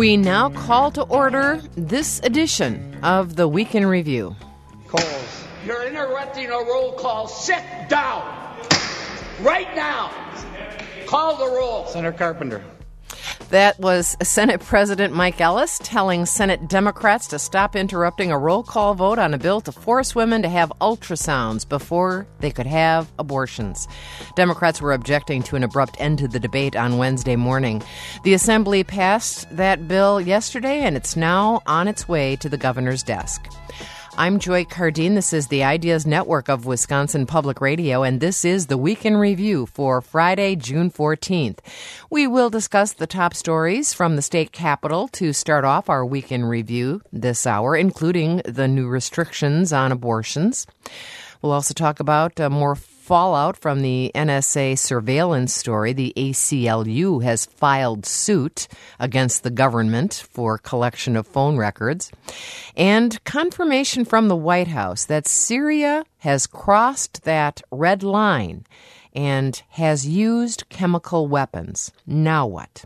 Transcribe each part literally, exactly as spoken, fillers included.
We now call to order this edition of the Week in Review. Calls. You're interrupting a roll call. Sit down. Right now. Call the roll. Senator Carpenter. That was Senate President Mike Ellis telling Senate Democrats to stop interrupting a roll call vote on a bill to force women to have ultrasounds before they could have abortions. Democrats were objecting to an abrupt end to the debate on Wednesday morning. The Assembly passed that bill yesterday, and it's now on its way to the governor's desk. I'm Joy Cardine. This is the Ideas Network of Wisconsin Public Radio, and this is the Week in Review for Friday, June fourteenth. We will discuss the top stories from the state capitol to start off our Week in Review this hour, including the new restrictions on abortions. We'll also talk about uh, more fallout from the N S A surveillance story. The A C L U has filed suit against the government for collection of phone records. And confirmation from the White House that Syria has crossed that red line and has used chemical weapons. Now what?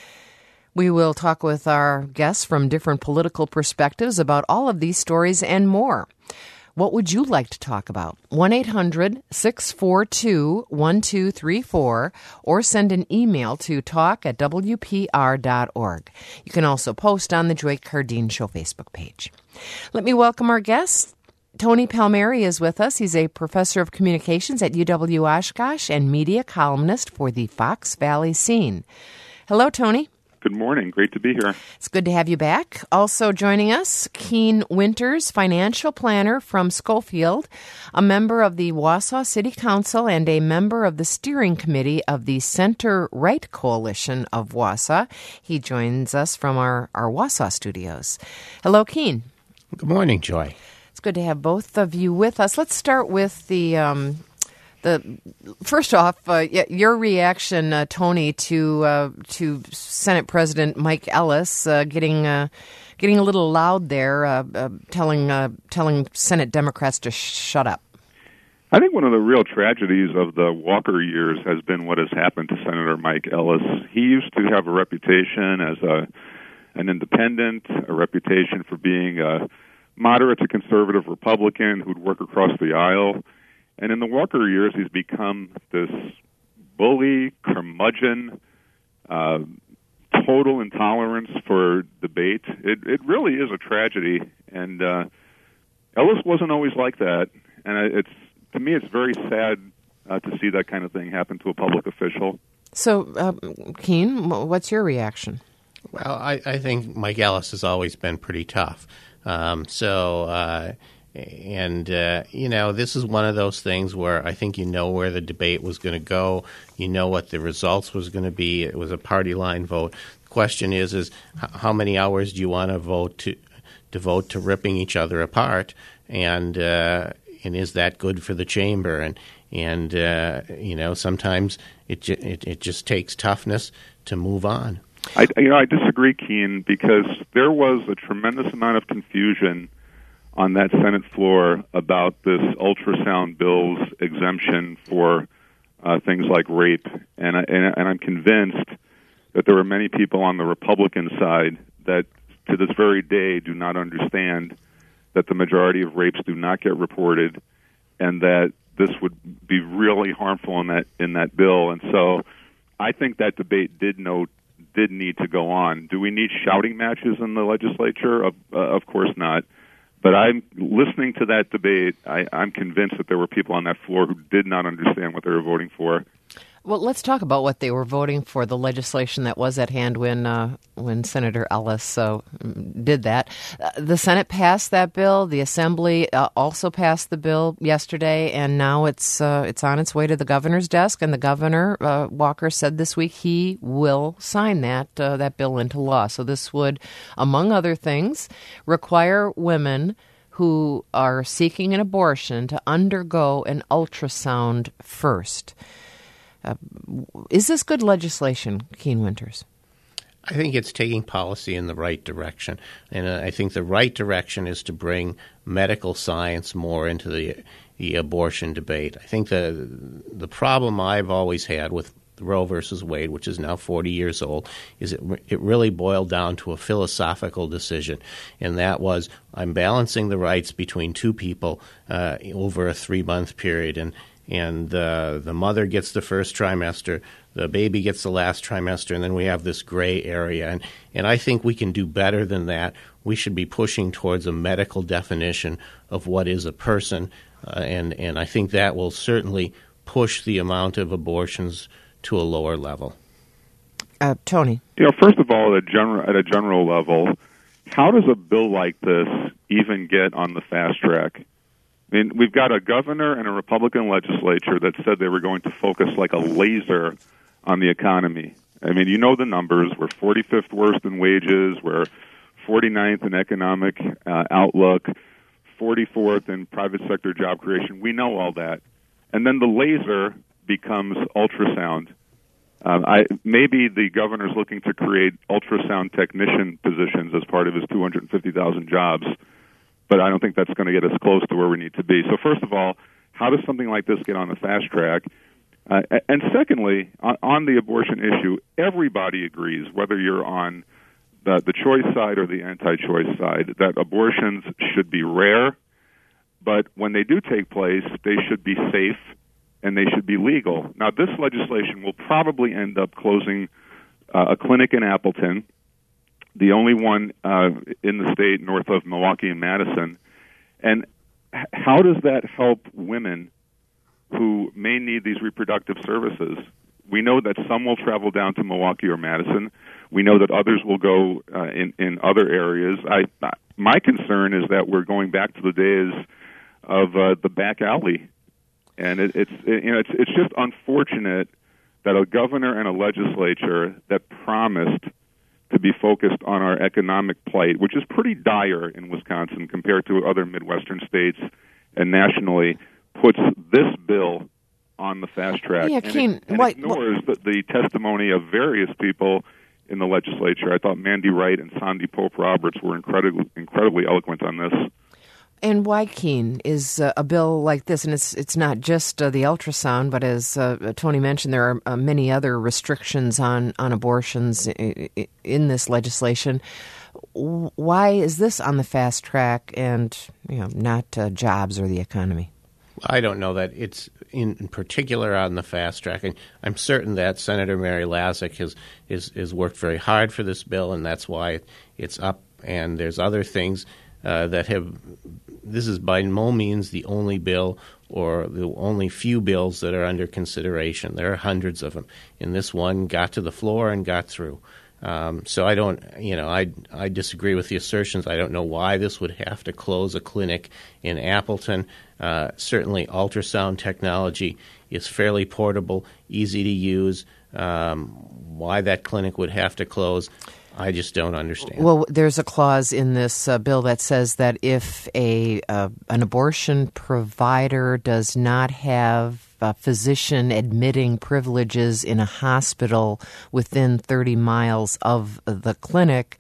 We will talk with our guests from different political perspectives about all of these stories and more. What would you like to talk about? one eight hundred six four two one two three four or send an email to talk at w p r dot org. You can also post on the Joy Cardine Show Facebook page. Let me welcome our guests. Tony Palmieri is with us. He's a professor of communications at U W Oshkosh and media columnist for the Fox Valley Scene. Hello, Tony. Good morning. Great to be here. It's good to have you back. Also joining us, Keene Winters, financial planner from Schofield, a member of the Wausau City Council and a member of the steering committee of the Center-Right Coalition of Wausau. He joins us from our, our Wausau studios. Hello, Keene. Good morning, Joy. It's good to have both of you with us. Let's start with the... Um, The first off, uh, your reaction, uh, Tony, to uh, to Senate President Mike Ellis uh, getting uh, getting a little loud there, uh, uh, telling uh, telling Senate Democrats to sh- shut up. I think one of the real tragedies of the Walker years has been what has happened to Senator Mike Ellis. He used to have a reputation as a an independent, a reputation for being a moderate to conservative Republican who'd work across the aisle. And in the Walker years, he's become this bully, curmudgeon, uh, total intolerance for debate. It, it really is a tragedy. And uh, Ellis wasn't always like that. And it's to me, it's very sad uh, to see that kind of thing happen to a public official. So, uh, Keene, what's your reaction? Well, I, I think Mike Ellis has always been pretty tough. Um, so... Uh, And, uh, you know, this is one of those things where I think you know where the debate was going to go. You know what the results was going to be. It was a party line vote. The question is, is how many hours do you want to vote to devote to ripping each other apart? And uh, and is that good for the chamber? And, and uh, you know, sometimes it, ju- it it just takes toughness to move on. I, you know, I disagree, Keene, because there was a tremendous amount of confusion on that Senate floor about this ultrasound bill's exemption for uh, things like rape. And, I, and, and I'm convinced that there were many people on the Republican side that to this very day do not understand that the majority of rapes do not get reported and that this would be really harmful in that in that bill. And so I think that debate did know, did need to go on. Do we need shouting matches in the legislature? Of, uh, of course not. But I'm listening to that debate. I, I'm convinced that there were people on that floor who did not understand what they were voting for. Well, let's talk about what they were voting for, the legislation that was at hand when uh, when Senator Ellis uh, did that. Uh, the Senate passed that bill. The Assembly uh, also passed the bill yesterday, and now it's uh, it's on its way to the governor's desk. And the governor, uh, Walker, said this week he will sign that uh, that bill into law. So this would, among other things, require women who are seeking an abortion to undergo an ultrasound first. Uh, is this good legislation, Keene Winters? I think it's taking policy in the right direction. And uh, I think the right direction is to bring medical science more into the the abortion debate. I think the the problem I've always had with Roe versus Wade, which is now forty years old, is it it really boiled down to a philosophical decision, and that was I'm balancing the rights between two people uh, over a three-month period, and and uh, the mother gets the first trimester, the baby gets the last trimester, and then we have this gray area. And, and I think we can do better than that. We should be pushing towards a medical definition of what is a person, uh, and, and I think that will certainly push the amount of abortions to a lower level. Uh, Tony? You know, first of all, at a, general, at a general level, how does a bill like this even get on the fast track? I mean, we've got a governor and a Republican legislature that said they were going to focus like a laser on the economy. I mean, you know the numbers. We're forty-fifth worst in wages. We're forty-ninth in economic uh, outlook, forty-fourth in private sector job creation. We know all that. And then the laser becomes ultrasound. Um, I, maybe the governor's looking to create ultrasound technician positions as part of his two hundred fifty thousand jobs. But I don't think that's going to get us close to where we need to be. So first of all, how does something like this get on the fast track? Uh, and secondly, on, on the abortion issue, everybody agrees, whether you're on the, the choice side or the anti-choice side, that abortions should be rare, but when they do take place, they should be safe and they should be legal. Now, this legislation will probably end up closing uh, a clinic in Appleton, the only one uh, in the state north of Milwaukee and Madison. And h- how does that help women who may need these reproductive services? We know that some will travel down to Milwaukee or Madison. We know that others will go uh, in, in other areas. I, my concern is that we're going back to the days of uh, the back alley. And it, it's, it, you know, it's, it's just unfortunate that a governor and a legislature that promised to be focused on our economic plight, which is pretty dire in Wisconsin compared to other Midwestern states and nationally, puts this bill on the fast track. Yeah, and Keene, it, and what, ignores what? The, the testimony of various people in the legislature. I thought Mandy Wright and Sandy Pope Roberts were incredibly, incredibly eloquent on this. And why, Keene, is uh, a bill like this, and it's it's not just uh, the ultrasound, but as uh, Tony mentioned, there are uh, many other restrictions on, on abortions in, in this legislation. Why is this on the fast track and, you know, not uh, jobs or the economy? I don't know that it's in, in particular on the fast track. And I'm certain that Senator Mary Lazick has, has, has worked very hard for this bill, and that's why it's up. And there's other things uh, that have – this is by no means the only bill or the only few bills that are under consideration. There are hundreds of them. And this one got to the floor and got through. Um, so I don't, you know, I, I disagree with the assertions. I don't know why this would have to close a clinic in Appleton. Uh, certainly ultrasound technology is fairly portable, easy to use. Um, why that clinic would have to close, I just don't understand. Well, there's a clause in this uh, bill that says that if a uh, an abortion provider does not have Uh, physician admitting privileges in a hospital within thirty miles of the clinic,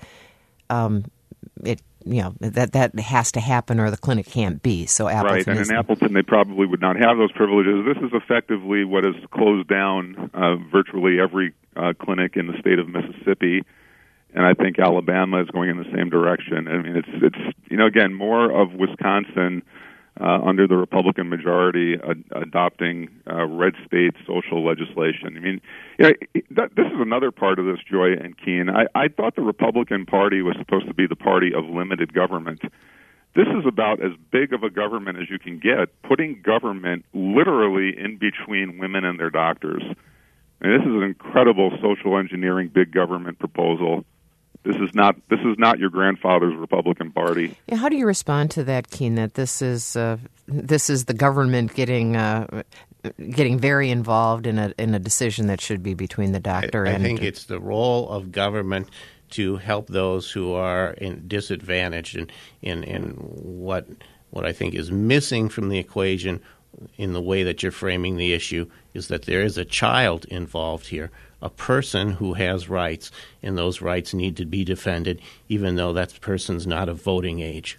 um, it you know that that has to happen, or the clinic can't be. So Appleton right, and is in Appleton, they probably would not have those privileges. This is effectively what has closed down uh, virtually every uh, clinic in the state of Mississippi, and I think Alabama is going in the same direction. I mean, it's it's you know again more of Wisconsin. Uh, under the Republican majority, uh, adopting uh, red state social legislation. I mean, you know, that, this is another part of this, Joy and Keene. I, I thought the Republican Party was supposed to be the party of limited government. This is about as big of a government as you can get, putting government literally in between women and their doctors. And this is an incredible social engineering big government proposal. This is not this is not your grandfather's Republican Party. Yeah, how do you respond to that, Keene? That this is uh, this is the government getting uh, getting very involved in a in a decision that should be between the doctor I, I and. I think it's the role of government to help those who are in disadvantaged, and in, in, in what what I think is missing from the equation in the way that you're framing the issue is that there is a child involved here. A person who has rights, and those rights need to be defended, even though that person's not of voting age.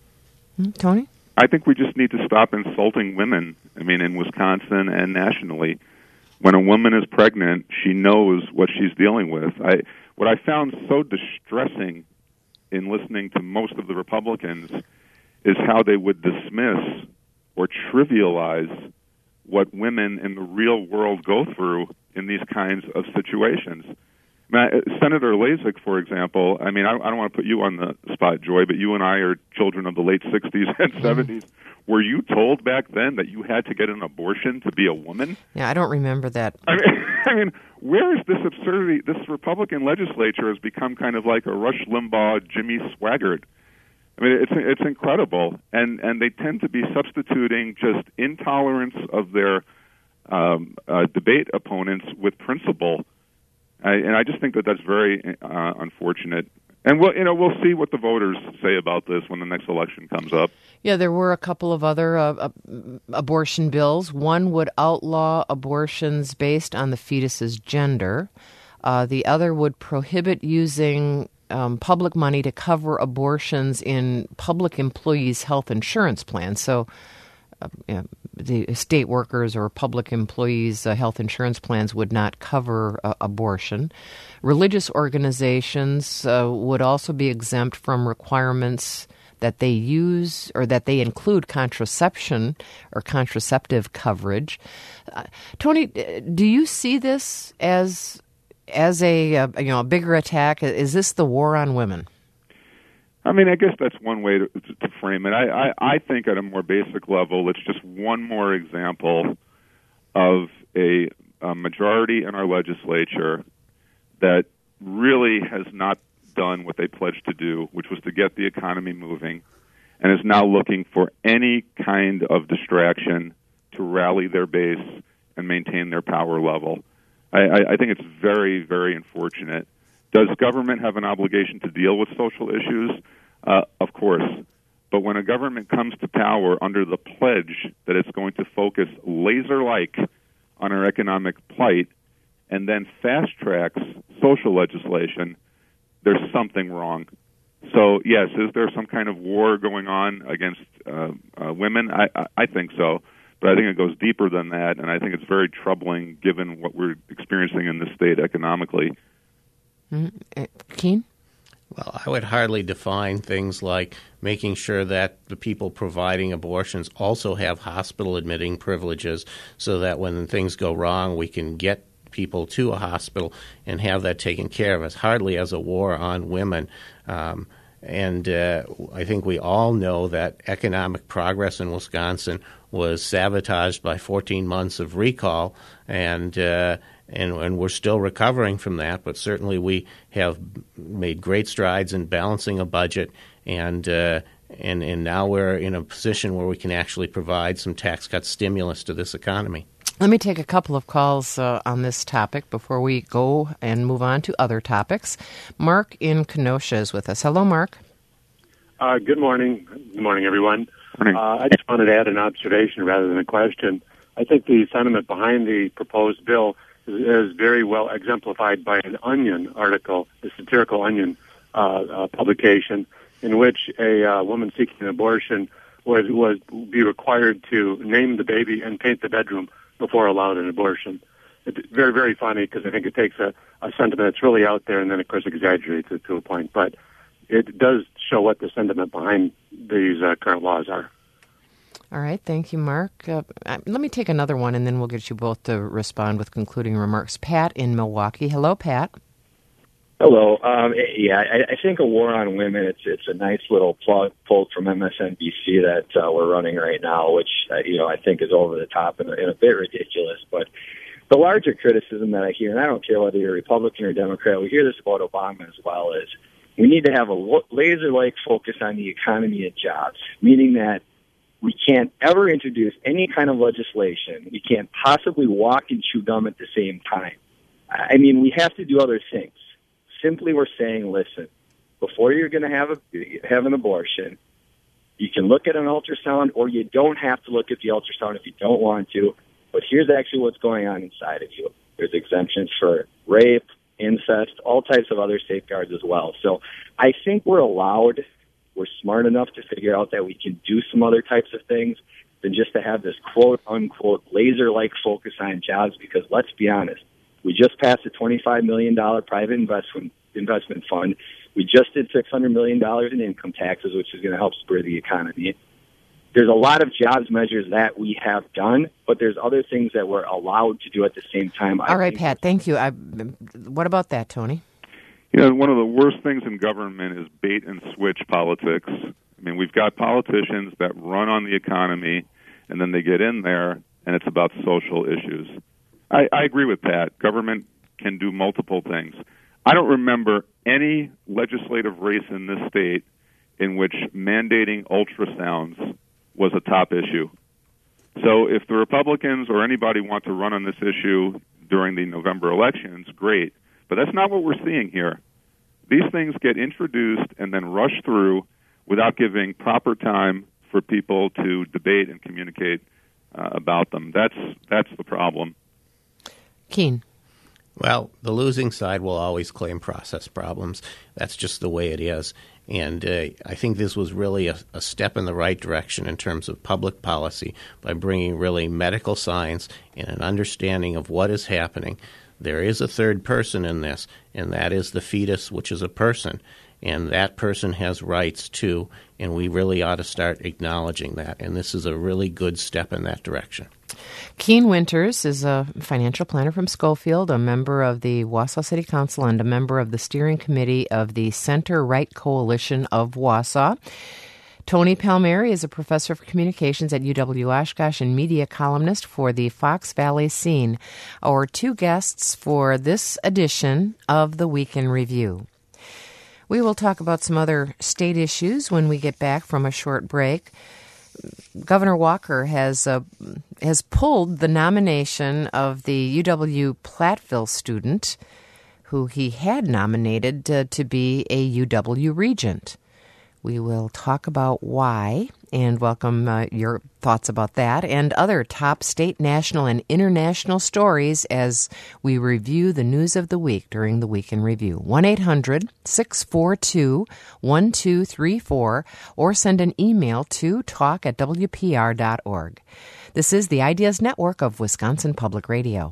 Tony? I think we just need to stop insulting women. I mean, in Wisconsin and nationally, when a woman is pregnant, she knows what she's dealing with. I, what I found so distressing in listening to most of the Republicans is how they would dismiss or trivialize what women in the real world go through in these kinds of situations. I mean, Senator Lasik, for example, I mean, I, I don't want to put you on the spot, Joy, but you and I are children of the late sixties and seventies. Were you told back then that you had to get an abortion to be a woman? Yeah, I don't remember that. I mean, I mean, where is this absurdity? This Republican legislature has become kind of like a Rush Limbaugh, Jimmy Swaggart. I mean, it's it's incredible, and and they tend to be substituting just intolerance of their um, uh, debate opponents with principle, I, and I just think that that's very uh, unfortunate. And we'll, you know, we'll see what the voters say about this when the next election comes up. Yeah, there were a couple of other uh, uh, abortion bills. One would outlaw abortions based on the fetus's gender. Uh, the other would prohibit using um, public money to cover abortions in public employees' health insurance plans. So uh, you know, the state workers or public employees' uh, health insurance plans would not cover uh, abortion. Religious organizations uh, would also be exempt from requirements that they use or that they include contraception or contraceptive coverage. Uh, Tony, do you see this as as a uh, you know a bigger attack? Is this the war on women? I mean, I guess that's one way to, to frame it. I, I, I think at a more basic level, it's just one more example of a, a majority in our legislature that really has not done what they pledged to do, which was to get the economy moving, and is now looking for any kind of distraction to rally their base and maintain their power level. I, I, I think it's very, very unfortunate. Does government have an obligation to deal with social issues? Uh, of course. But when a government comes to power under the pledge that it's going to focus laser-like on our economic plight and then fast-tracks social legislation, there's something wrong. So, yes, is there some kind of war going on against uh, uh, women? I, I, I think so. But I think it goes deeper than that, and I think it's very troubling given what we're experiencing in the state economically. Mm-hmm. Uh, Keene? Well, I would hardly define things like making sure that the people providing abortions also have hospital admitting privileges so that when things go wrong, we can get people to a hospital and have that taken care of. It's hardly as a war on women. Um, and uh, I think we all know that economic progress in Wisconsin was sabotaged by fourteen months of recall, and uh, And, and we're still recovering from that, but certainly we have made great strides in balancing a budget, and uh, and and now we're in a position where we can actually provide some tax cut stimulus to this economy. Let me take a couple of calls uh, on this topic before we go and move on to other topics. Mark in Kenosha is with us. Hello, Mark. Uh, good morning. Good morning, everyone. Morning. Uh, I just wanted to add an observation rather than a question. I think the sentiment behind the proposed bill is very well exemplified by an Onion article, the satirical Onion uh, uh, publication, in which a uh, woman seeking an abortion was was be required to name the baby and paint the bedroom before allowed an abortion. It's very, very funny because I think it takes a, a sentiment that's really out there and then, of course, exaggerates it to a point. But it does show what the sentiment behind these uh, current laws are. All right. Thank you, Mark. Uh, let me take another one, and then we'll get you both to respond with concluding remarks. Pat in Milwaukee. Hello, Pat. Hello. Um, yeah, I, I think a war on women, it's it's a nice little plug pulled from M S N B C that uh, we're running right now, which, uh, you know, I think is over the top and, and a bit ridiculous. But the larger criticism that I hear, and I don't care whether you're Republican or Democrat, we hear this about Obama as well, is we need to have a laser-like focus on the economy and jobs, meaning that we can't ever introduce any kind of legislation. We can't possibly walk and chew gum at the same time. I mean, we have to do other things. Simply, we're saying, listen, before you're going to have a have an abortion, you can look at an ultrasound, or you don't have to look at the ultrasound if you don't want to. But here's actually what's going on inside of you. There's exemptions for rape, incest, all types of other safeguards as well. So I think we're allowed. We're smart enough to figure out that we can do some other types of things. than just to have this quote-unquote laser-like focus on jobs, because let's be honest, we just passed a twenty-five million dollars private investment investment fund. We just did six hundred million dollars in income taxes, which is going to help spur the economy. There's a lot of jobs measures that we have done, but there's other things that we're allowed to do at the same time. All right, Pat, thank you. I, what about that, Tony? You know, one of the worst things in government is bait and switch politics. I mean, we've got politicians that run on the economy, and then they get in there, and it's about social issues. I, I agree with Pat. Government can do multiple things. I don't remember any legislative race in this state in which mandating ultrasounds was a top issue. So if the Republicans or anybody want to run on this issue during the November elections, great. But that's not what we're seeing here. These things get introduced and then rushed through without giving proper time for people to debate and communicate uh, about them. That's that's the problem. Keene. Well, the losing side will always claim process problems. That's just the way it is. And uh, I think this was really a, a step in the right direction in terms of public policy by bringing really medical science and an understanding of what is happening. There is a third person in this, and that is the fetus, which is a person. And that person has rights, too, and we really ought to start acknowledging that. And this is a really good step in that direction. Keene Winters is a financial planner from Schofield, a member of the Wausau City Council, and a member of the steering committee of the Center-Right Coalition of Wausau. Tony Palmieri is a professor of communications at U W Oshkosh and media columnist for the Fox Valley Scene, our two guests for this edition of the Week in Review. We will talk about some other state issues when we get back from a short break. Governor Walker has uh, has pulled the nomination of the U W Platteville student who he had nominated uh, to be a U W regent. We will talk about why and welcome uh, your thoughts about that and other top state, national, and international stories as we review the news of the week during the Week in Review. one eight hundred six four two one two three four or send an email to talk at w p r dot org. This is the Ideas Network of Wisconsin Public Radio.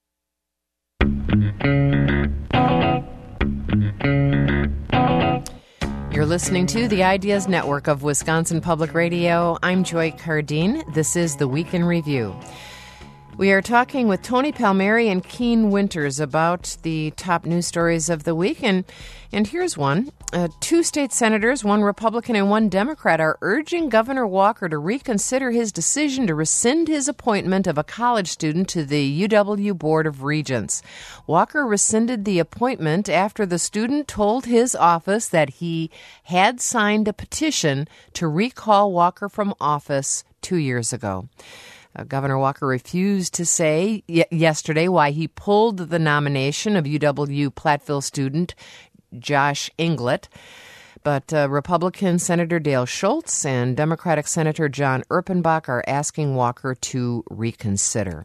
You're listening to the Ideas Network of Wisconsin Public Radio. I'm Joy Cardine. This is the Week in Review. We are talking with Tony Palmieri and Keene Winters about the top news stories of the week. And, and here's one. Uh, two state senators, one Republican and one Democrat, are urging Governor Walker to reconsider his decision to rescind his appointment of a college student to the U W Board of Regents. Walker rescinded the appointment after the student told his office that he had signed a petition to recall Walker from office two years ago. Uh, Governor Walker refused to say y- yesterday why he pulled the nomination of U W Platteville student Josh Englert. But uh, Republican Senator Dale Schultz and Democratic Senator John Erpenbach are asking Walker to reconsider.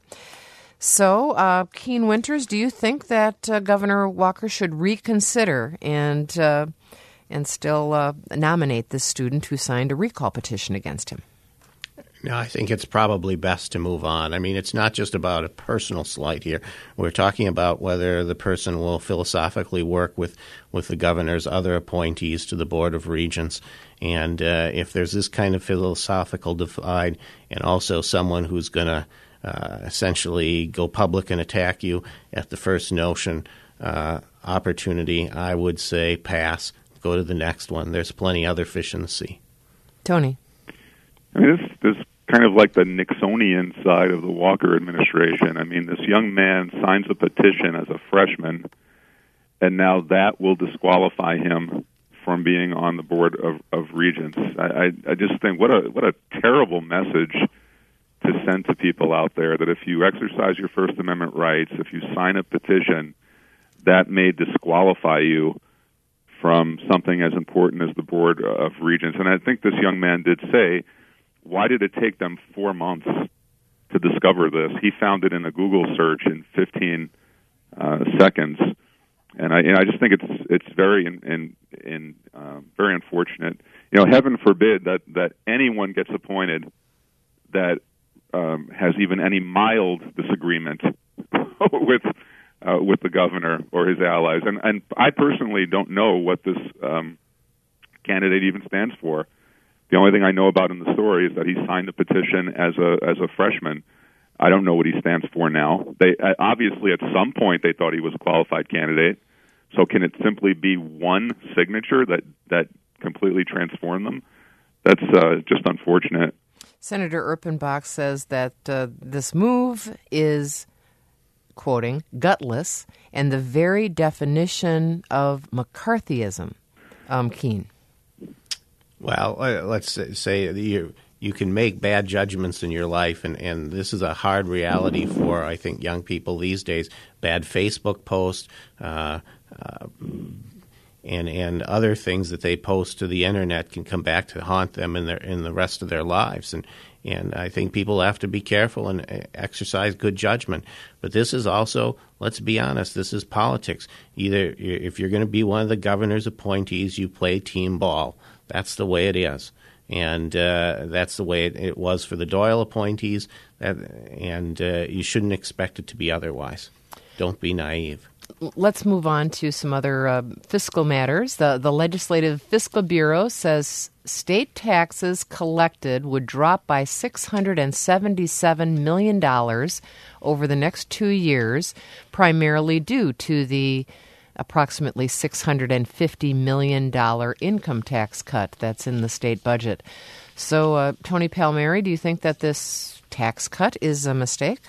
So, uh, Keene Winters, do you think that uh, Governor Walker should reconsider and uh, and still uh, nominate this student who signed a recall petition against him? No, I think it's probably best to move on. I mean, it's not just about a personal slight here. We're talking about whether the person will philosophically work with, with the governor's other appointees to the Board of Regents. And uh, if there's this kind of philosophical divide and also someone who's going to uh, essentially go public and attack you at the first notion uh, opportunity, I would say pass. Go to the next one. There's plenty other fish in the sea. Tony. I mean, this, this kind of like the Nixonian side of the Walker administration. I mean, this young man signs a petition as a freshman, and now that will disqualify him from being on the Board of, of Regents. I, I, I just think what a what a terrible message to send to people out there, that if you exercise your First Amendment rights, if you sign a petition, that may disqualify you from something as important as the Board of Regents. And I think this young man did say, why did it take them four months to discover this? He found it in a Google search in fifteen uh, seconds, and I, and I just think it's it's very in, in, in um, very unfortunate. You know, heaven forbid that, that anyone gets appointed that um, has even any mild disagreement with uh, with the governor or his allies. And, and I personally don't know what this um, candidate even stands for. The only thing I know about in the story is that he signed the petition as a as a freshman. I don't know what he stands for now. They uh, obviously at some point they thought he was a qualified candidate. So can it simply be one signature that, that completely transformed them? That's uh, just unfortunate. Senator Erpenbach says that uh, this move is, quoting, gutless and the very definition of McCarthyism. Um, Keene. Well, uh, let's say you you can make bad judgments in your life, and, and this is a hard reality for, I think, young people these days. Bad Facebook posts uh, uh, and and other things that they post to the internet can come back to haunt them in their in the rest of their lives. And and I think people have to be careful and exercise good judgment. But this is also, let's be honest, this is politics. Either if you're going to be one of the governor's appointees, you play team ball. That's the way it is. And uh, that's the way it, it was for the Doyle appointees, that, and uh, you shouldn't expect it to be otherwise. Don't be naive. Let's move on to some other uh, fiscal matters. The, the Legislative Fiscal Bureau says state taxes collected would drop by six hundred seventy-seven million dollars over the next two years, primarily due to the approximately six hundred fifty million dollars income tax cut that's in the state budget. So, uh, Tony Palmieri, do you think that this tax cut is a mistake?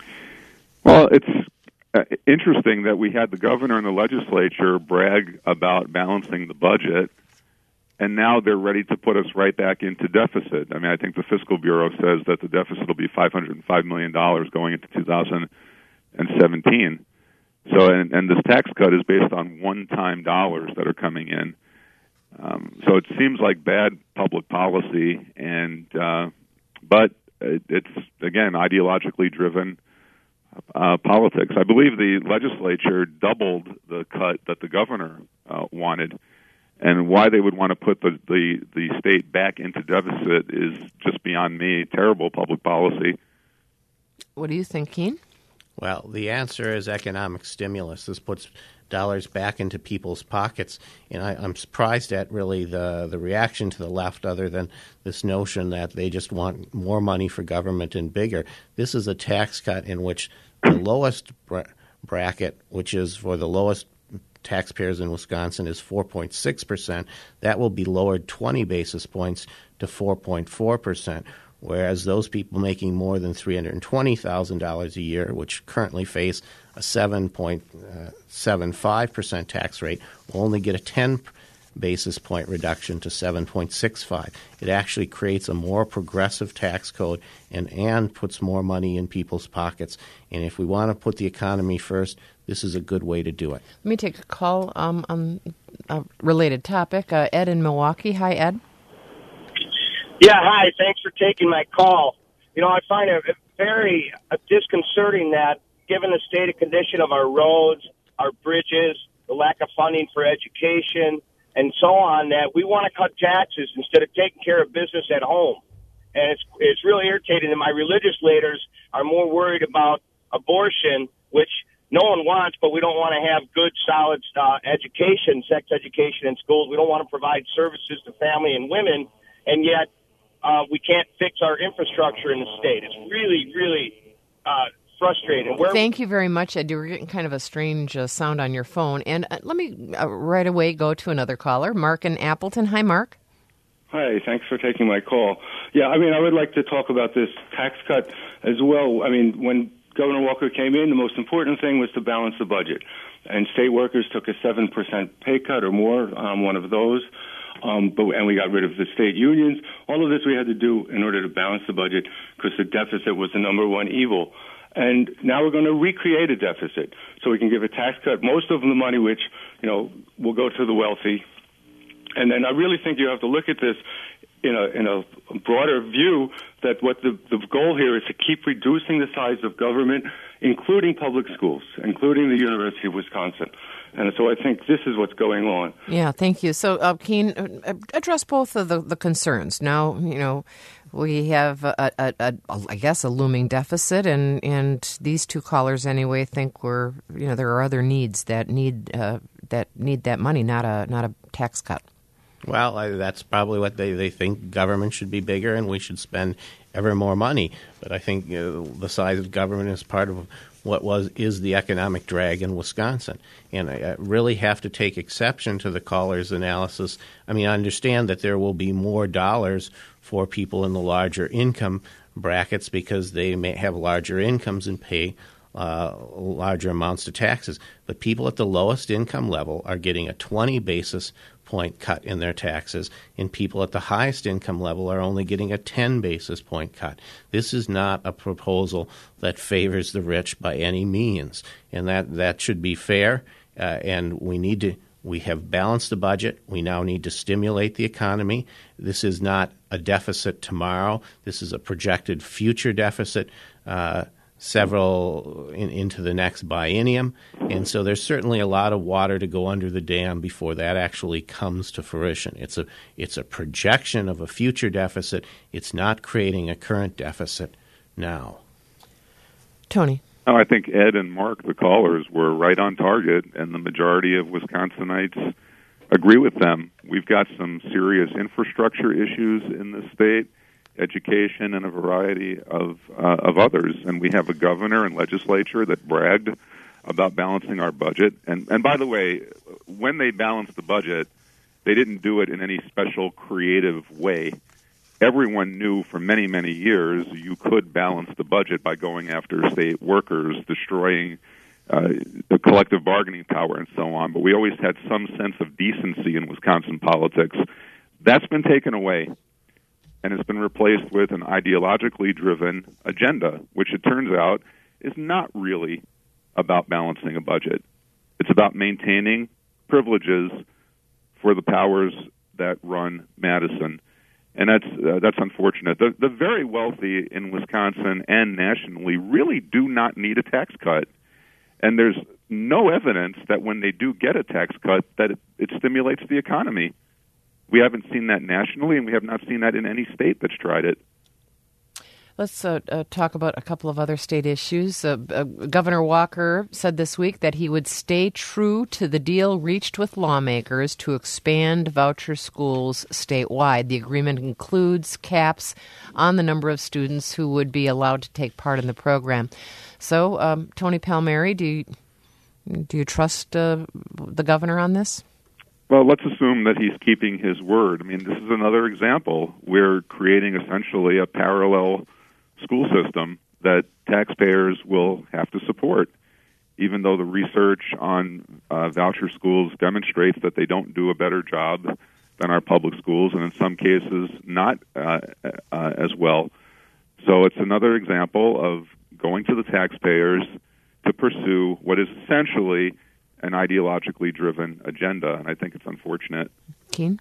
Well, it's uh, interesting that we had the governor and the legislature brag about balancing the budget, and now they're ready to put us right back into deficit. I mean, I think the Fiscal Bureau says that the deficit will be five hundred five million dollars going into two thousand seventeen. So, and, and this tax cut is based on one-time dollars that are coming in. Um, so it seems like bad public policy, and uh, but it, it's again ideologically driven uh, politics. I believe the legislature doubled the cut that the governor uh, wanted, and why they would want to put the, the the state back into deficit is just beyond me. Terrible public policy. What do you think, Keene? Well, the answer is economic stimulus. This puts dollars back into people's pockets, and I, I'm surprised at really the, the reaction to the left, other than this notion that they just want more money for government and bigger. This is a tax cut in which the lowest bra- bracket, which is for the lowest taxpayers in Wisconsin, is four point six percent. That will be lowered twenty basis points to four point four percent. Whereas those people making more than three hundred twenty thousand dollars a year, which currently face a seven point seven five percent tax rate, will only get a ten basis point reduction to seven point six five. It actually creates a more progressive tax code and, and puts more money in people's pockets. And if we want to put the economy first, this is a good way to do it. Let me take a call um, on a related topic. Uh, Ed in Milwaukee. Hi, Ed. Yeah, hi. Thanks for taking my call. You know, I find it very uh, disconcerting that, given the state of condition of our roads, our bridges, the lack of funding for education, and so on, that we want to cut taxes instead of taking care of business at home. And it's it's really irritating that my religious leaders are more worried about abortion, which no one wants, but we don't want to have good, solid uh, education, sex education in schools. We don't want to provide services to family and women, and yet Uh, we can't fix our infrastructure in the state. It's really, really uh, frustrating. Where Thank you very much, Ed. You were getting kind of a strange uh, sound on your phone. And uh, let me uh, right away go to another caller, Mark in Appleton. Hi, Mark. Hi, thanks for taking my call. Yeah, I mean, I would like to talk about this tax cut as well. I mean, when Governor Walker came in, the most important thing was to balance the budget. And state workers took a seven percent pay cut or more on one of those. Um, but, and we got rid of the state unions. All of this we had to do in order to balance the budget because the deficit was the number one evil. And now we're going to recreate a deficit so we can give a tax cut, most of the money which, you know, will go to the wealthy. And then I really think you have to look at this in a in a broader view, that what the, the goal here is to keep reducing the size of government, including public schools, including the University of Wisconsin. And so I think this is what's going on. Yeah, thank you. So, uh, Keene, uh, address both of the, the concerns. Now, you know, we have, a, a, a, a, I guess, a looming deficit, and, and these two callers anyway think we're, you know, there are other needs that need uh, that need that money, not a not a tax cut. Well, I, that's probably what they, they think. Government should be bigger, and we should spend ever more money. But I think uh, the size of government is part of what was is the economic drag in Wisconsin. And I, I really have to take exception to the caller's analysis. I mean, I understand that there will be more dollars for people in the larger income brackets because they may have larger incomes and pay uh, larger amounts of taxes. But people at the lowest income level are getting a twenty basis point cut in their taxes, and people at the highest income level are only getting a ten basis point cut. This is not a proposal that favors the rich by any means, and that, that should be fair, uh, and we need to we have balanced the budget. We now need to stimulate the economy. This is not a deficit tomorrow. This is a projected future deficit uh, several in, into the next biennium. And so there's certainly a lot of water to go under the dam before that actually comes to fruition. It's a it's a projection of a future deficit. It's not creating a current deficit now. Tony. No, I think Ed and Mark, the callers, were right on target, and the majority of Wisconsinites agree with them. We've got some serious infrastructure issues in the state, education, and a variety of uh, of others. And we have a governor and legislature that bragged about balancing our budget. And and by the way, when they balanced the budget, they didn't do it in any special creative way. Everyone knew for many, many years you could balance the budget by going after state workers, destroying uh, the collective bargaining power, and so on. But we always had some sense of decency in Wisconsin politics. That's been taken away, and it's been replaced with an ideologically driven agenda, which it turns out is not really about balancing a budget. It's about maintaining privileges for the powers that run Madison. And that's uh, that's unfortunate. The, the very wealthy in Wisconsin and nationally really do not need a tax cut. And there's no evidence that when they do get a tax cut that it, it stimulates the economy. We haven't seen that nationally, and we have not seen that in any state that's tried it. Let's uh, uh, talk about a couple of other state issues. Uh, uh, Governor Walker said this week that he would stay true to the deal reached with lawmakers to expand voucher schools statewide. The agreement includes caps on the number of students who would be allowed to take part in the program. So, um, Tony Palmieri, do you, do you trust uh, the governor on this? Well, let's assume that he's keeping his word. I mean, this is another example. We're creating essentially a parallel school system that taxpayers will have to support, even though the research on uh, voucher schools demonstrates that they don't do a better job than our public schools, and in some cases not uh, uh, as well. So it's another example of going to the taxpayers to pursue what is essentially an ideologically driven agenda, and I think it's unfortunate. Keene?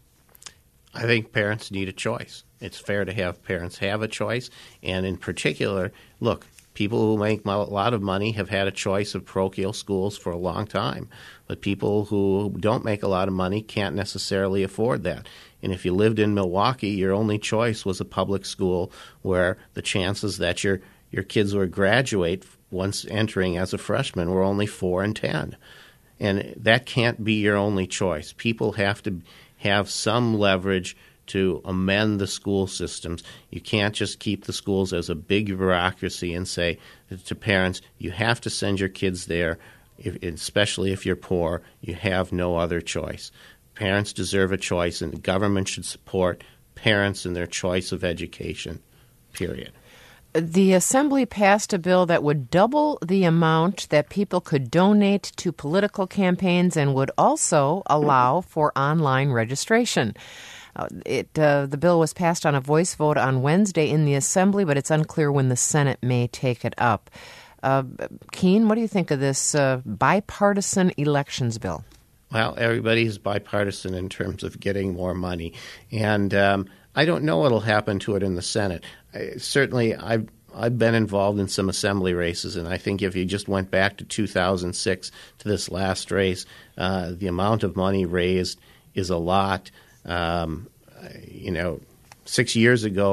I think parents need a choice. It's fair to have parents have a choice, and in particular, look, people who make a lot of money have had a choice of parochial schools for a long time, but people who don't make a lot of money can't necessarily afford that. And if you lived in Milwaukee, your only choice was a public school where the chances that your your kids would graduate once entering as a freshman were only four and ten. And that can't be your only choice. People have to have some leverage to amend the school systems. You can't just keep the schools as a big bureaucracy and say to parents, you have to send your kids there, if, especially if you're poor. You have no other choice. Parents deserve a choice, and the government should support parents in their choice of education, period. The Assembly passed a bill that would double the amount that people could donate to political campaigns and would also allow for online registration. Uh, it uh, the bill was passed on a voice vote on Wednesday in the Assembly, but it's unclear when the Senate may take it up. Uh, Keene, what do you think of this uh, bipartisan elections bill? Well, everybody's bipartisan in terms of getting more money, and um, I don't know what will happen to it in the Senate. I, certainly, I've I've been involved in some assembly races, and I think if you just went back to two thousand six to this last race, uh, the amount of money raised is a lot. Um, you know, six years ago, if,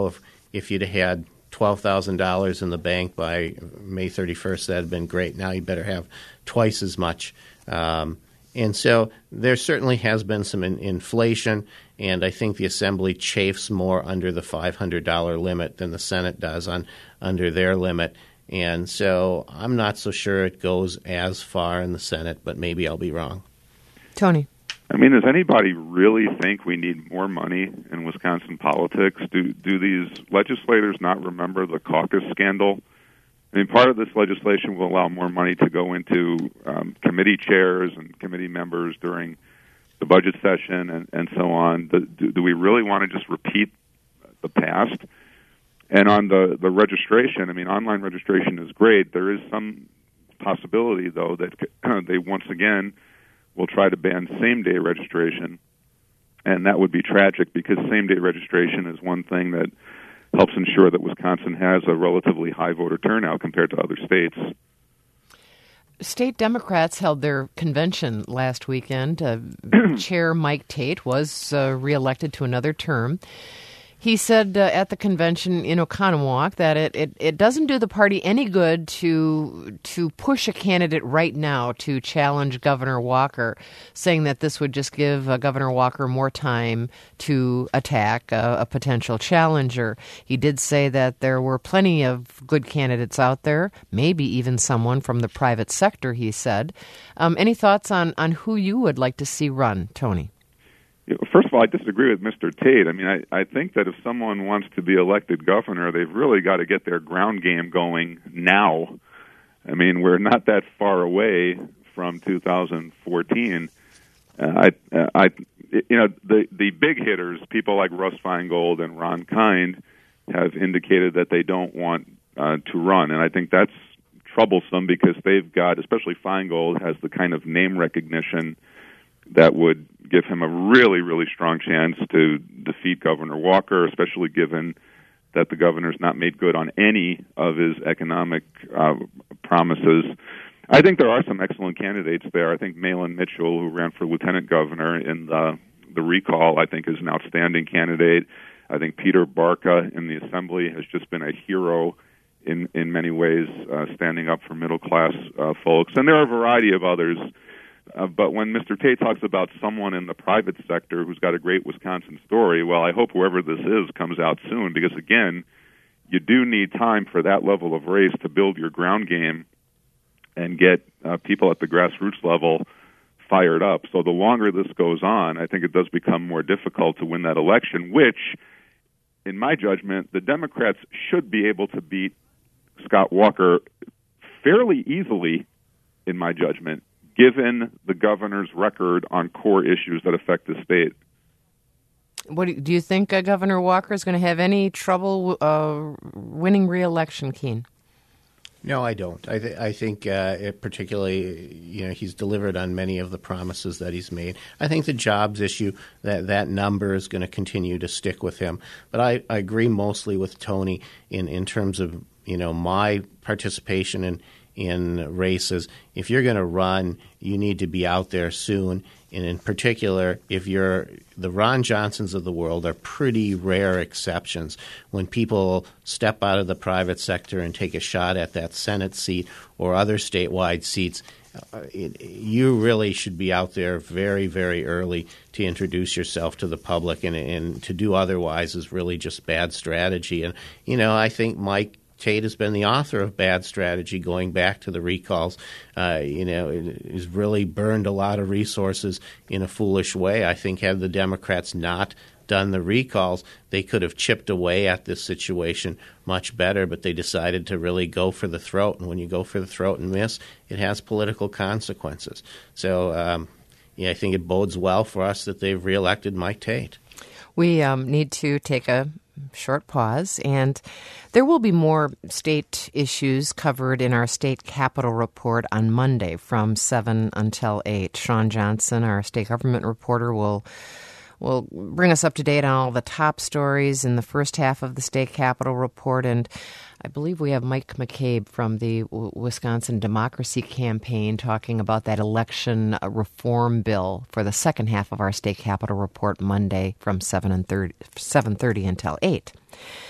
if you'd had twelve thousand dollars in the bank by May thirty-first, that had been great. Now you better have twice as much. Um, and so there certainly has been some in- inflation, and I think the Assembly chafes more under the five hundred dollars limit than the Senate does on under their limit. And so I'm not so sure it goes as far in the Senate, but maybe I'll be wrong. Tony. I mean, does anybody really think we need more money in Wisconsin politics? Do do these legislators not remember the caucus scandal? I mean, part of this legislation will allow more money to go into um, committee chairs and committee members during the budget session and, and so on. Do, do we really want to just repeat the past? And on the, the registration, I mean, online registration is great. There is some possibility, though, that they once again will try to ban same-day registration, and that would be tragic because same-day registration is one thing that helps ensure that Wisconsin has a relatively high voter turnout compared to other states. State Democrats held their convention last weekend. Uh, Chair Mike Tate was uh, reelected to another term. He said uh, at the convention in Oconomowoc that it, it, it doesn't do the party any good to to push a candidate right now to challenge Governor Walker, saying that this would just give uh, Governor Walker more time to attack uh, a potential challenger. He did say that there were plenty of good candidates out there, maybe even someone from the private sector, he said. Um, any thoughts on, on who you would like to see run, Tony? First of all, I disagree with Mister Tate. I mean, I, I think that if someone wants to be elected governor, they've really got to get their ground game going now. I mean, we're not that far away from two thousand fourteen. Uh, I, I, you know, the the big hitters, people like Russ Feingold and Ron Kind, have indicated that they don't want uh, to run, and I think that's troublesome because they've got, especially Feingold, has the kind of name recognition that would give him a really, really strong chance to defeat Governor Walker, especially given that the governor's not made good on any of his economic uh, promises. I think there are some excellent candidates there. I think Malin Mitchell, who ran for lieutenant governor in the, the recall, I think is an outstanding candidate. I think Peter Barca in the Assembly has just been a hero in, in many ways, uh, standing up for middle-class uh, folks. And there are a variety of others. Uh, but when Mister Tate talks about someone in the private sector who's got a great Wisconsin story, well, I hope whoever this is comes out soon because, again, you do need time for that level of race to build your ground game and get uh, people at the grassroots level fired up. So the longer this goes on, I think it does become more difficult to win that election, which, in my judgment, the Democrats should be able to beat Scott Walker fairly easily, in my judgment, given the governor's record on core issues that affect the state. What do you, do you think uh, Governor Walker is going to have any trouble uh, winning re-election, Keene? No, I don't. I, th- I think uh, it particularly, you know, he's delivered on many of the promises that he's made. I think the jobs issue, that, that number is going to continue to stick with him. But I, I agree mostly with Tony in, in terms of, you know, my participation in in races. If you're going to run, you need to be out there soon. And in particular, if you're the Ron Johnsons of the world are pretty rare exceptions. When people step out of the private sector and take a shot at that Senate seat or other statewide seats, uh, it, you really should be out there very, very early to introduce yourself to the public. And, and to do otherwise is really just bad strategy. And, you know, I think Mike Tate has been the author of bad strategy going back to the recalls. Uh, you know, it has really burned a lot of resources in a foolish way. I think had the Democrats not done the recalls, they could have chipped away at this situation much better, but they decided to really go for the throat. And when you go for the throat and miss, it has political consequences. So, um, yeah, I think it bodes well for us that they've reelected Mike Tate. We um, need to take a short pause, and there will be more state issues covered in our state capitol report on Monday from seven until eight. Sean Johnson, our state government reporter, will will bring us up to date on all the top stories in the first half of the state capitol report, and I believe we have Mike McCabe from the Wisconsin Democracy Campaign talking about that election reform bill for the second half of our state capitol report Monday from seven thirty until eight.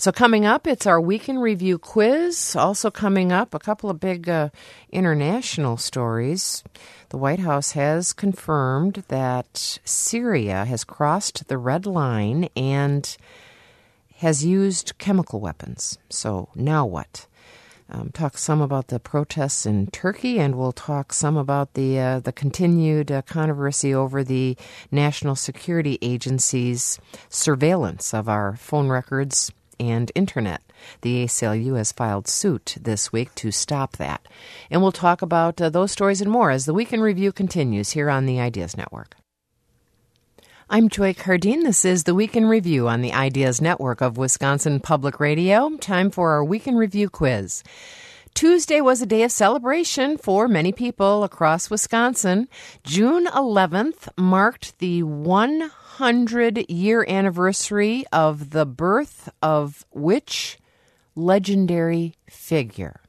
So coming up, it's our Week in Review quiz. Also coming up, a couple of big uh, international stories. The White House has confirmed that Syria has crossed the red line and has used chemical weapons. So now what? Um, talk some about the protests in Turkey, and we'll talk some about the uh, the continued uh, controversy over the National Security Agency's surveillance of our phone records and internet. The A C L U has filed suit this week to stop that. And we'll talk about uh, those stories and more as the Week in Review continues here on the Ideas Network. I'm Joy Cardine. This is the Week in Review on the Ideas Network of Wisconsin Public Radio. Time for our Week in Review quiz. Tuesday was a day of celebration for many people across Wisconsin. June eleventh marked the one hundred year anniversary of the birth of which legendary figure?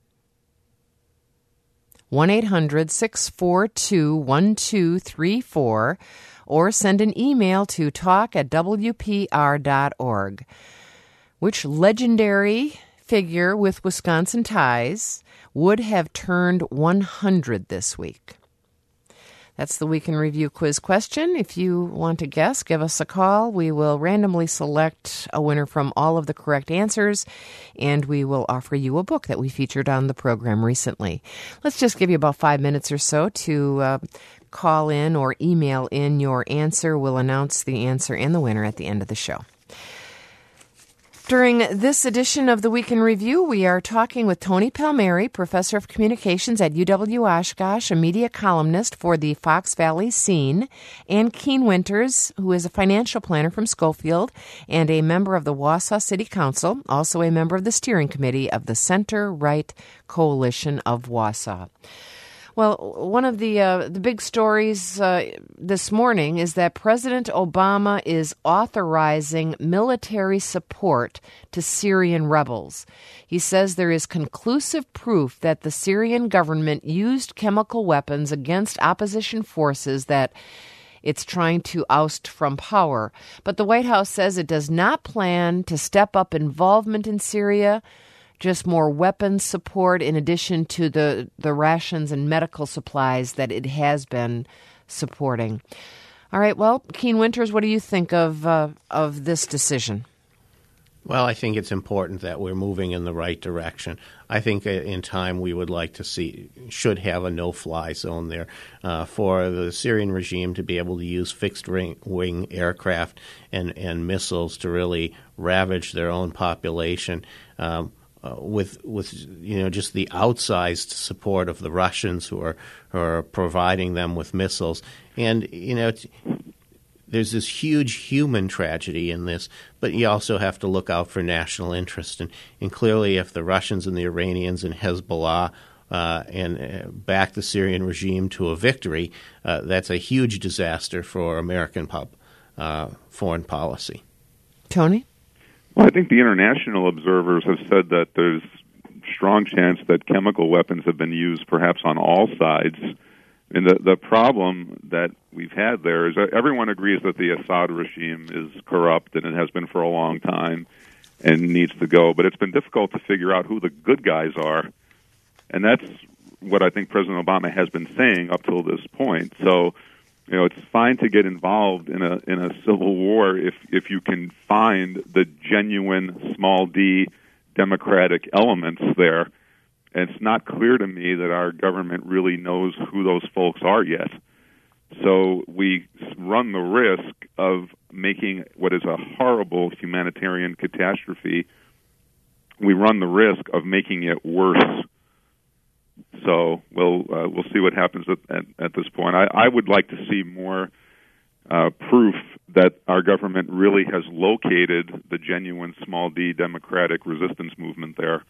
one eight hundred six four two one two three four or send an email to talk at w p r dot org. Which legendary figure with Wisconsin ties would have turned one hundred this week? That's the Week in Review quiz question. If you want to guess, give us a call. We will randomly select a winner from all of the correct answers, and we will offer you a book that we featured on the program recently. Let's just give you about five minutes or so to uh, call in or email in your answer. We'll announce the answer and the winner at the end of the show. During this edition of the Week in Review, we are talking with Tony Palmieri, Professor of Communications at U W Oshkosh, a media columnist for the Fox Valley Scene, and Keene Winters, who is a financial planner from Schofield and a member of the Wausau City Council, also a member of the steering committee of the Center-Right Coalition of Wausau. Well, one of the uh, the big stories uh, this morning is that President Obama is authorizing military support to Syrian rebels. He says there is conclusive proof that the Syrian government used chemical weapons against opposition forces that it's trying to oust from power. But the White House says it does not plan to step up involvement in Syria, just more weapons support in addition to the, the rations and medical supplies that it has been supporting. All right, well, Keene Winters, what do you think of uh, of this decision? Well, I think it's important that we're moving in the right direction. I think in time we would like to see, should have a no-fly zone there uh, for the Syrian regime to be able to use fixed-wing aircraft and, and missiles to really ravage their own population. Um, Uh, with with you know just the outsized support of the Russians who are who are providing them with missiles, and you know it's, there's this huge human tragedy in this, but you also have to look out for national interest, and, and clearly if the Russians and the Iranians and Hezbollah uh, and uh, back the Syrian regime to a victory, uh, that's a huge disaster for American pub, uh, foreign policy. Tony? Well, I think the international observers have said that there's strong chance that chemical weapons have been used perhaps on all sides. And the, the problem that we've had there is that everyone agrees that the Assad regime is corrupt and it has been for a long time and needs to go. But it's been difficult to figure out who the good guys are. And that's what I think President Obama has been saying up till this point. So, you know, it's fine to get involved in a in a civil war if if you can find the genuine small d democratic elements there. And it's not clear to me that our government really knows who those folks are yet. So we run the risk of making what is a horrible humanitarian catastrophe. We run the risk of making it worse. So we'll uh, we'll see what happens at, at, at this point. I, I would like to see more uh, proof that our government really has located the genuine small d democratic resistance movement there.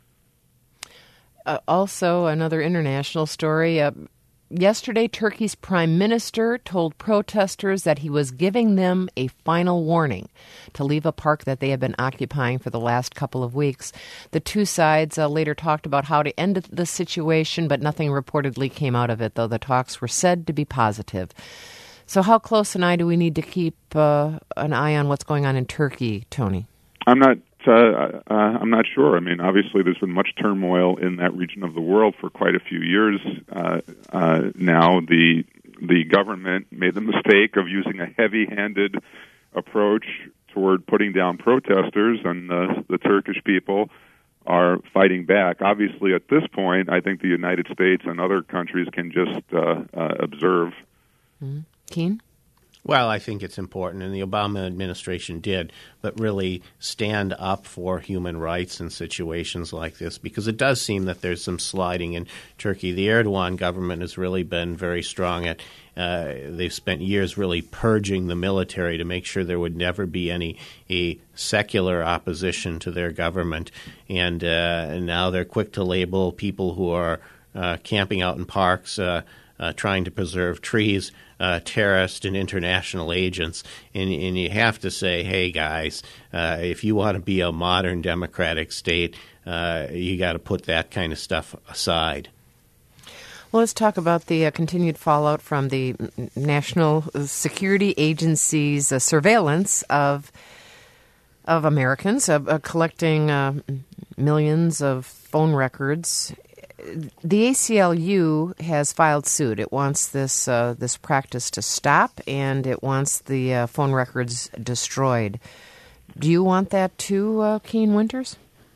Uh, also, another international story. Uh, yesterday, Turkey's prime minister told protesters that he was giving them a final warning to leave a park that they have been occupying for the last couple of weeks. The two sides uh, later talked about how to end the situation, but nothing reportedly came out of it, though the talks were said to be positive. So how close an eye do we need to keep uh, an eye on what's going on in Turkey, Tony? I'm not uh, uh, I'm not sure. I mean, obviously, there's been much turmoil in that region of the world for quite a few years uh, uh, now. The the government made the mistake of using a heavy-handed approach toward putting down protesters, and uh, the Turkish people are fighting back. Obviously, at this point, I think the United States and other countries can just uh, uh, observe. Mm-hmm. Keene? Well, I think it's important, and the Obama administration did, but really stand up for human rights in situations like this, because it does seem that there's some sliding in Turkey. The Erdogan government has really been very strong at uh, they've spent years really purging the military to make sure there would never be any a secular opposition to their government, and, uh, and now they're quick to label people who are uh, camping out in parks uh, uh, trying to preserve trees Uh, terrorists and international agents, and, and you have to say, hey, guys, uh, if you want to be a modern democratic state, uh, you got to put that kind of stuff aside. Well, let's talk about the uh, continued fallout from the National Security Agency's uh, surveillance of of Americans, uh, uh, collecting uh, millions of phone records. The A C L U has filed suit. It wants this uh, this practice to stop, and it wants the uh, phone records destroyed. Do you want that too, uh, Keene Winters?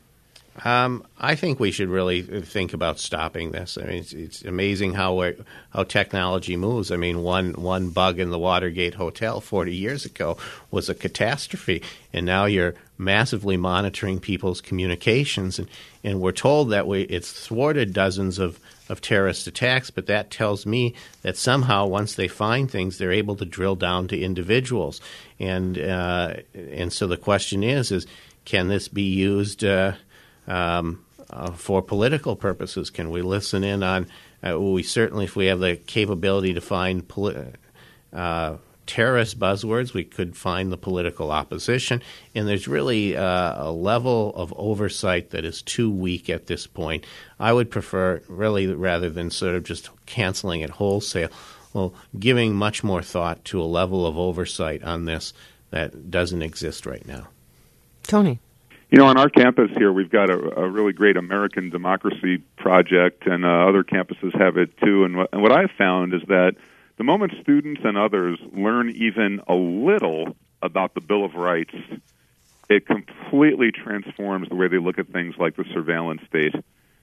Um, I think we should really think about stopping this. I mean, it's, it's amazing how we, how technology moves. I mean, one one bug in the Watergate Hotel forty years ago was a catastrophe, and now you're massively monitoring people's communications, and, and we're told that we it's thwarted dozens of, of terrorist attacks, but that tells me that somehow once they find things, they're able to drill down to individuals. And uh, and so the question is, is can this be used uh, um, uh, for political purposes? Can we listen in on, uh, we certainly, if we have the capability to find poli- uh terrorist buzzwords, we could find the political opposition, and there's really uh, a level of oversight that is too weak at this point. I would prefer, really, rather than sort of just canceling it wholesale, well, giving much more thought to a level of oversight on this that doesn't exist right now. Tony? You know, on our campus here, we've got a, a really great American Democracy Project, and uh, other campuses have it too, and what, and what I've found is that the moment students and others learn even a little about the Bill of Rights, it completely transforms the way they look at things like the surveillance state.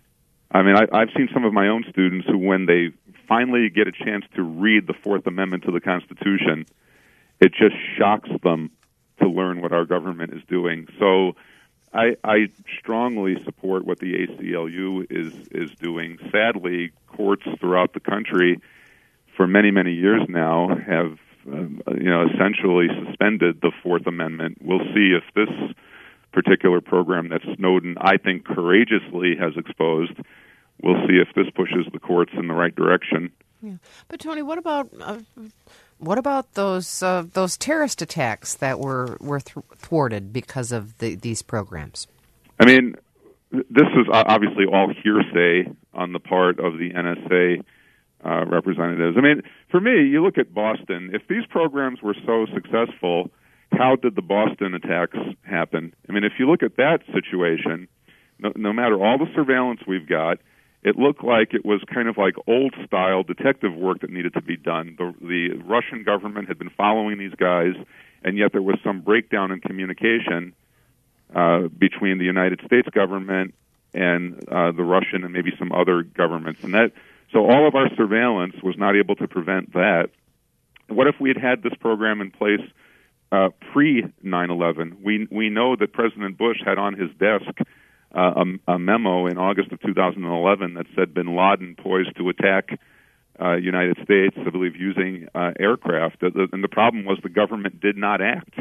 I mean, I, I've seen some of my own students who, when they finally get a chance to read the Fourth Amendment to the Constitution, it just shocks them to learn what our government is doing. So I, I strongly support what the A C L U is, is doing. Sadly, courts throughout the country for many, many years now have, um, you know, essentially suspended the Fourth Amendment. We'll see if this particular program that Snowden, I think, courageously has exposed, we'll see if this pushes the courts in the right direction. Yeah. But, Tony, what about uh, what about those uh, those terrorist attacks that were, were th- thwarted because of the, these programs? I mean, this is obviously all hearsay on the part of the N S A Uh, representatives. I mean, for me, you look at Boston. If these programs were so successful, how did the Boston attacks happen? I mean, if you look at that situation, no, no matter all the surveillance we've got, it looked like it was kind of like old-style detective work that needed to be done. The, the Russian government had been following these guys, and yet there was some breakdown in communication uh, between the United States government and uh, the Russian and maybe some other governments. And that So all of our surveillance was not able to prevent that. What if we had had this program in place uh, pre nine eleven? We we know that President Bush had on his desk uh, a, a memo in August of two thousand eleven that said Bin Laden poised to attack uh, United States, I believe, using uh, aircraft. And the problem was the government did not act.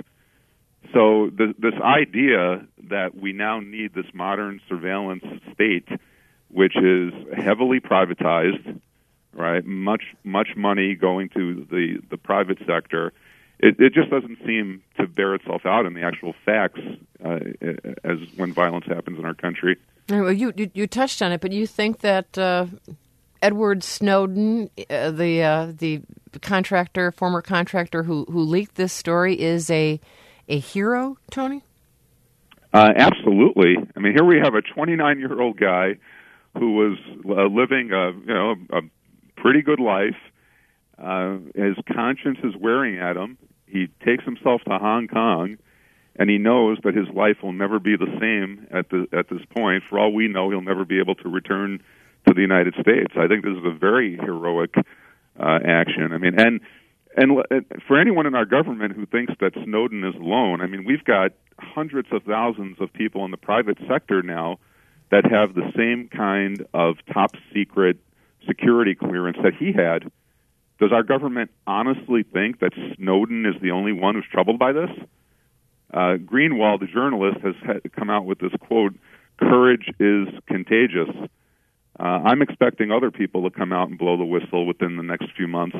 So the, this idea that we now need this modern surveillance state, which is heavily privatized, right? Much much money going to the, the private sector. It, it just doesn't seem to bear itself out in the actual facts uh, as when violence happens in our country. Well, you you, you touched on it, but you think that uh, Edward Snowden, uh, the uh, the contractor, former contractor who, who leaked this story, is a a hero, Tony? Uh, absolutely. I mean, here we have a twenty-nine-year-old guy who was uh, living a you know a pretty good life. Uh, his conscience is wearing at him. He takes himself to Hong Kong, and he knows that his life will never be the same at the at this point. For all we know, he'll never be able to return to the United States. I think this is a very heroic uh, action. I mean, and and for anyone in our government who thinks that Snowden is alone, I mean, we've got hundreds of thousands of people in the private sector now that have the same kind of top secret security clearance that he had. Does our government honestly think that Snowden is the only one who's troubled by this? Uh, Greenwald, the journalist, has had come out with this quote, "Courage is contagious." Uh, I'm expecting other people to come out and blow the whistle within the next few months.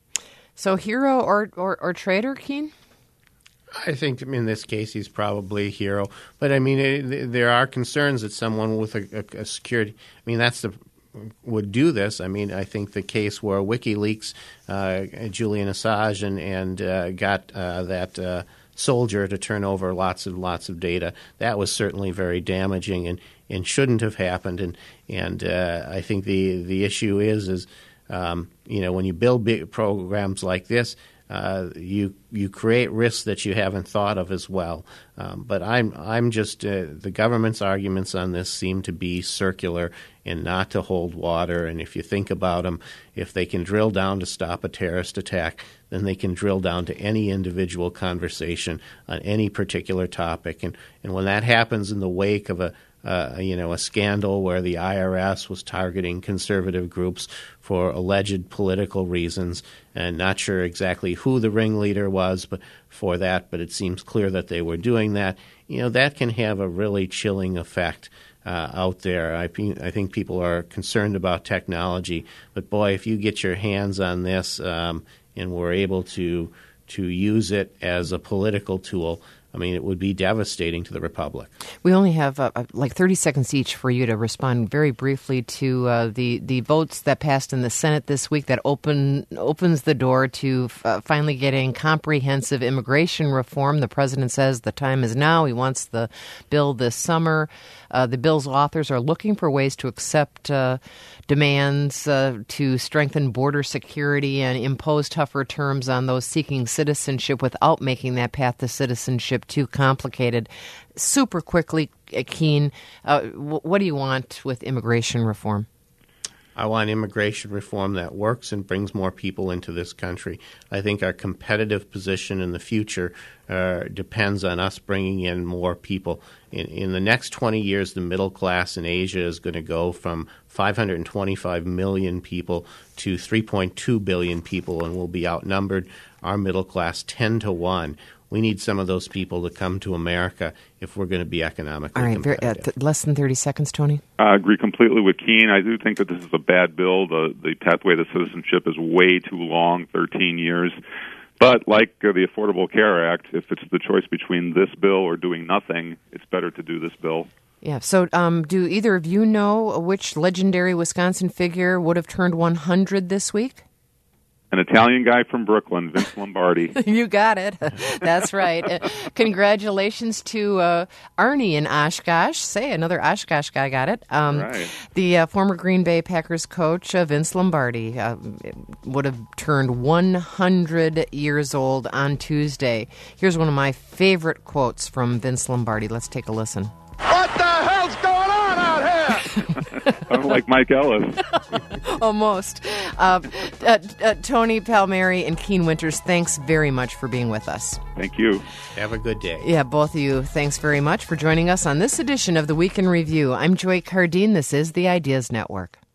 So hero or, or, or traitor, Keene? I think in this case he's probably a hero. But, I mean, it, there are concerns that someone with a, a, a security – I mean, that's the – would do this. I mean, I think the case where WikiLeaks, uh, Julian Assange, and, and uh, got uh, that uh, soldier to turn over lots and lots of data, that was certainly very damaging and, and shouldn't have happened. And and uh, I think the the issue is is um, you know when you build big programs like this, uh, you you create risks that you haven't thought of as well. Um, but I'm I'm just uh, the government's arguments on this seem to be circular and not to hold water. And if you think about them, if they can drill down to stop a terrorist attack, then they can drill down to any individual conversation on any particular topic. And and when that happens in the wake of a Uh, you know, a scandal where the I R S was targeting conservative groups for alleged political reasons, and not sure exactly who the ringleader was but for that, but it seems clear that they were doing that. You know, that can have a really chilling effect uh, out there. I, I think people are concerned about technology, but boy, if you get your hands on this um, and were able to to use it as a political tool, I mean, it would be devastating to the Republic. We only have uh, like thirty seconds each for you to respond very briefly to uh, the, the votes that passed in the Senate this week that open opens the door to uh, finally getting comprehensive immigration reform. The president says the time is now. He wants the bill this summer. Uh, the bill's authors are looking for ways to accept uh, demands uh, to strengthen border security and impose tougher terms on those seeking citizenship without making that path to citizenship too complicated. Super quickly, Keene, uh, w- what do you want with immigration reform? I want immigration reform that works and brings more people into this country. I think our competitive position in the future uh, depends on us bringing in more people. In, in the next twenty years, the middle class in Asia is going to go from five hundred twenty-five million people to three point two billion people, and we'll be outnumbered, our middle class, ten to one. We need some of those people to come to America if we're going to be economically All right, very, uh, th- less than thirty seconds, Tony. I agree completely with Keene. I do think that this is a bad bill. The, the pathway to citizenship is way too long, thirteen years. But like uh, the Affordable Care Act, if it's the choice between this bill or doing nothing, it's better to do this bill. Yeah. So um, do either of you know which legendary Wisconsin figure would have turned one hundred this week? An Italian guy from Brooklyn, Vince Lombardi. You got it. That's right. Uh, congratulations to uh, Arnie in Oshkosh. Say, another Oshkosh guy got it. Um, right. The uh, former Green Bay Packers coach, uh, Vince Lombardi, uh, would have turned one hundred years old on Tuesday. Here's one of my favorite quotes from Vince Lombardi. Let's take a listen. What the hell's going on out here? I'm like Mike Ellis. Almost. Uh, uh, uh, Tony Palmieri and Keene Winters, thanks very much for being with us. Thank you. Have a good day. Yeah, both of you, thanks very much for joining us on this edition of the Week in Review. I'm Joy Cardine. This is the Ideas Network.